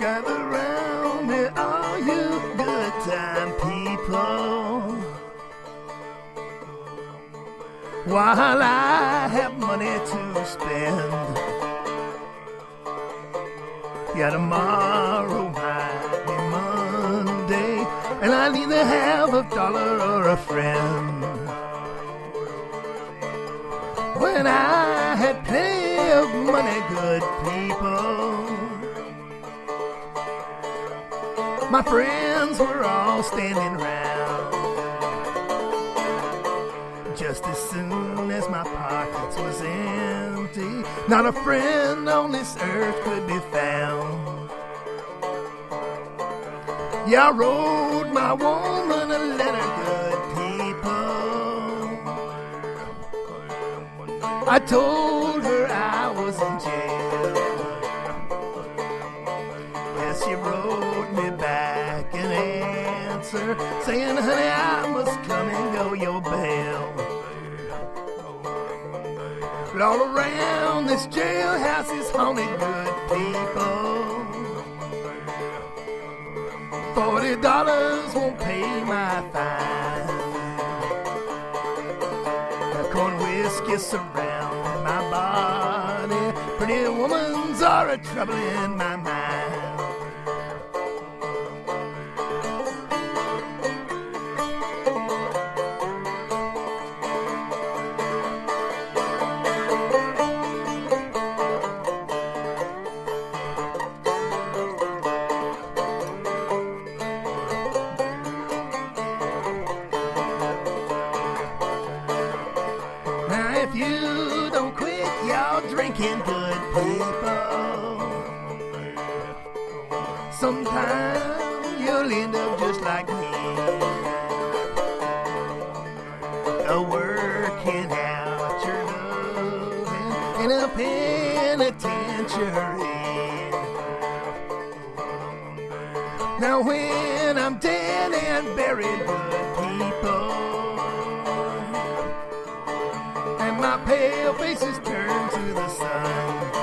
Gather round me, all you good time people, while I have money to spend. Yeah, tomorrow might be Monday, and I neither have a dollar or a friend. When I had plenty of money, good people, my friends were all standing round. Just as soon as my pockets was empty, not a friend on this earth could be found. Yeah, I wrote my woman a letter, good people. I told her I was in jail. Yeah, she wrote me back an answer saying, honey, I must come and go your bail. But all around this jailhouse is haunted, good people. $40 won't pay my fine. Corn whiskey surrounding my body. Pretty woman's are a trouble in my mind. If you don't quit y'all drinking, good people, sometime you'll end up just like me, working out your loving in a penitentiary. Now when I'm dead and buried, good people, my pale face is turned to the sun,